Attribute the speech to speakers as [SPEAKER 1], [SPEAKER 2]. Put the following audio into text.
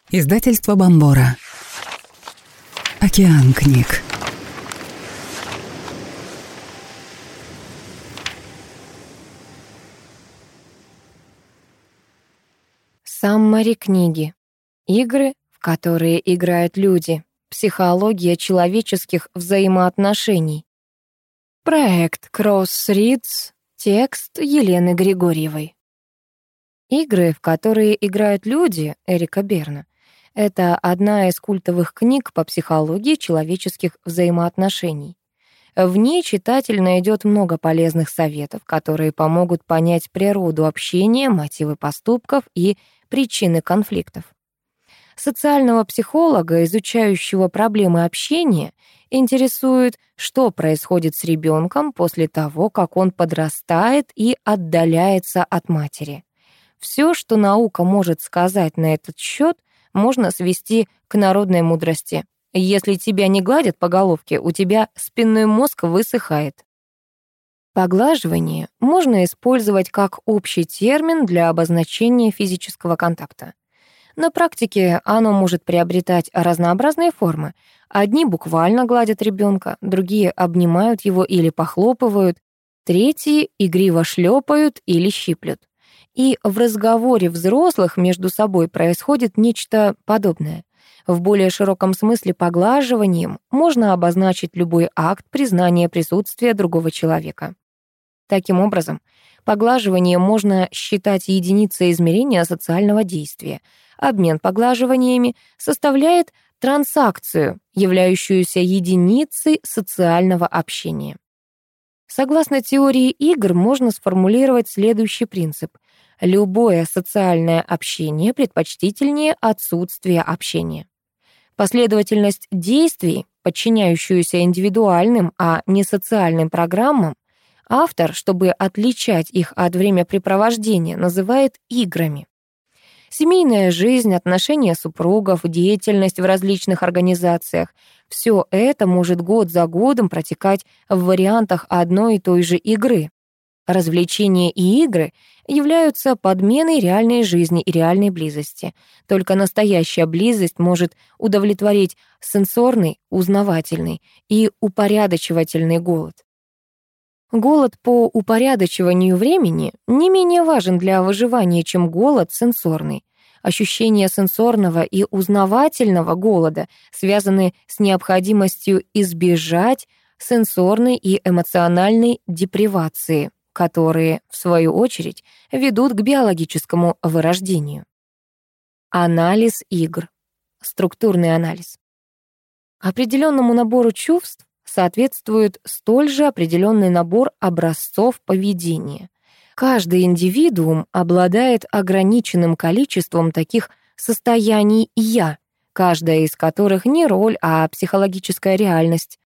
[SPEAKER 1] Издательство Бомбора. Океан книг.
[SPEAKER 2] Саммари книги. Игры, в которые играют люди. Психология человеческих взаимоотношений. Проект Crossreads. Текст Елены Григорьевой. Игры, в которые играют люди, Эрика Берна. Это одна из культовых книг по психологии человеческих взаимоотношений. В ней читатель найдет много полезных советов, которые помогут понять природу общения, мотивы поступков и причины конфликтов. Социального психолога, изучающего проблемы общения, интересует, что происходит с ребенком после того, как он подрастает и отдаляется от матери. Все, что наука может сказать на этот счет, можно свести к народной мудрости. Если тебя не гладят по головке, у тебя спинной мозг высыхает. Поглаживание можно использовать как общий термин для обозначения физического контакта. На практике оно может приобретать разнообразные формы. Одни буквально гладят ребенка, другие обнимают его или похлопывают, третьи игриво шлепают или щиплют. И в разговоре взрослых между собой происходит нечто подобное. В более широком смысле поглаживанием можно обозначить любой акт признания присутствия другого человека. Таким образом, поглаживание можно считать единицей измерения социального действия. Обмен поглаживаниями составляет транзакцию, являющуюся единицей социального общения. Согласно теории игр, можно сформулировать следующий принцип. Любое социальное общение предпочтительнее отсутствия общения. Последовательность действий, подчиняющуюся индивидуальным, а не социальным программам, автор, чтобы отличать их от времяпрепровождения, называет играми. Семейная жизнь, отношения супругов, деятельность в различных организациях — все это может год за годом протекать в вариантах одной и той же игры. Развлечения и игры являются подменой реальной жизни и реальной близости. Только настоящая близость может удовлетворить сенсорный, узнавательный и упорядочивательный голод. Голод по упорядочиванию времени не менее важен для выживания, чем голод сенсорный. Ощущения сенсорного и узнавательного голода связаны с необходимостью избежать сенсорной и эмоциональной депривации, которые, в свою очередь, ведут к биологическому вырождению. Анализ игр. Структурный анализ. Определенному набору чувств соответствует столь же определенный набор образцов поведения. Каждый индивидуум обладает ограниченным количеством таких состояний «я», каждая из которых не роль, а психологическая реальность.